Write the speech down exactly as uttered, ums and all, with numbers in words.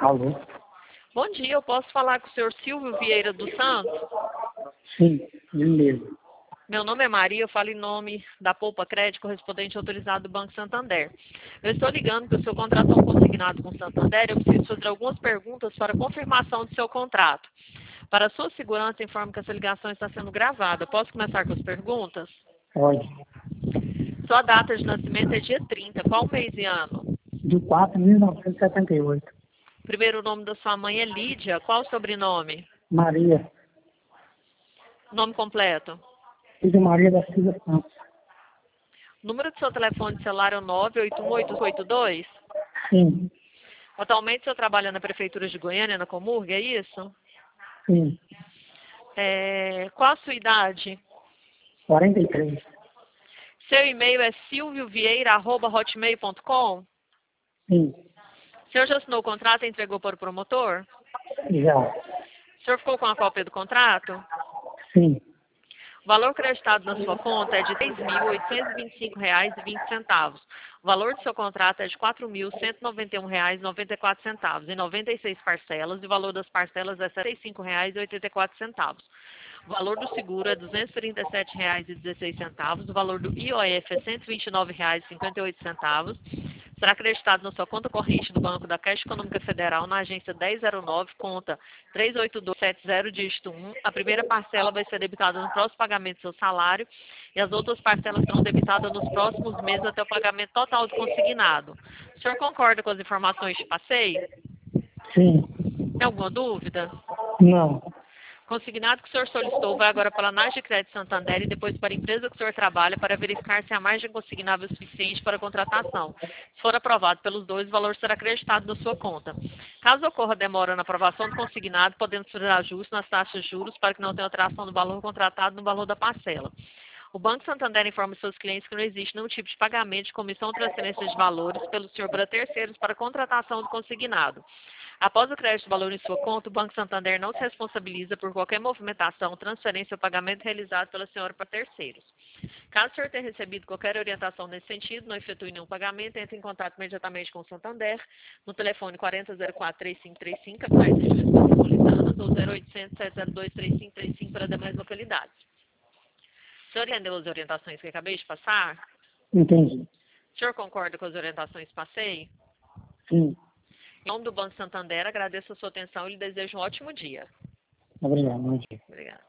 Alô? Bom dia, eu posso falar com o senhor Silvio Vieira dos Santos? Sim, ele mesmo. Meu nome é Maria, eu falo em nome da Poupa Crédito, correspondente autorizado do Banco Santander. Eu estou ligando porque o seu contrato é um consignado com o Santander e eu preciso fazer algumas perguntas para confirmação do seu contrato. Para sua segurança, informo que essa ligação está sendo gravada. Posso começar com as perguntas? Pode. Sua data de nascimento é dia trinta. Qual mês e ano? De quatro de mil novecentos e setenta e oito. Primeiro nome da sua mãe é Lídia. Qual o sobrenome? Maria. Nome completo? Filha Maria da Silva Santos. O número do seu telefone celular é o nove oito um oito oito dois? Sim, Atualmente o senhor trabalha na Prefeitura de Goiânia, na Comurg, é isso? sim. É, qual a sua idade? quarenta e três. Seu e-mail é silviovieira arroba hotmail ponto com? Sim, O senhor já assinou o contrato e entregou para o promotor? já. O senhor ficou com a cópia do contrato? Sim, O valor creditado na sua conta é de três mil oitocentos e vinte e cinco reais e vinte centavos. O valor do seu contrato é de quatro mil cento e noventa e um reais e noventa e quatro centavos, em noventa e seis parcelas, e o valor das parcelas é setenta e cinco reais e oitenta e quatro centavos. O valor do seguro é duzentos e trinta e sete reais e dezesseis centavos, o valor do I O F é cento e vinte e nove reais e cinquenta e oito centavos. Será acreditado na sua conta corrente do Banco da Caixa Econômica Federal, na agência dez zero nove, conta três oito dois sete zero, dígito um. A primeira parcela vai ser debitada no próximo pagamento do seu salário e as outras parcelas serão debitadas nos próximos meses até o pagamento total do consignado. O senhor concorda com as informações que passei? sim. Tem alguma dúvida? Não. Consignado que o senhor solicitou vai agora para a Análise de Crédito Santander e depois para a empresa que o senhor trabalha para verificar se a margem consignável é suficiente para a contratação. Se for aprovado pelos dois, o valor será acreditado na sua conta. Caso ocorra demora na aprovação do consignado, podemos fazer ajustes nas taxas de juros para que não tenha alteração do valor contratado no valor da parcela. O Banco Santander informa seus clientes que não existe nenhum tipo de pagamento de comissão ou transferência de valores pelo senhor para terceiros para contratação do consignado. Após o crédito do valor em sua conta, o Banco Santander não se responsabiliza por qualquer movimentação, transferência ou pagamento realizado pela senhora para terceiros. Caso o senhor tenha recebido qualquer orientação nesse sentido, não efetue nenhum pagamento, entre em contato imediatamente com o Santander no telefone quatro zero zero quatro, três cinco três cinco, capitais e regiões metropolitanas, ou zero oitocentos, sete zero dois, três cinco três cinco para demais localidades. O senhor entendeu as orientações que acabei de passar? Entendi. O senhor concorda com as orientações que passei? Sim. Em nome do Banco Santander, agradeço a sua atenção e lhe desejo um ótimo dia. Obrigado. Bom dia. Obrigada.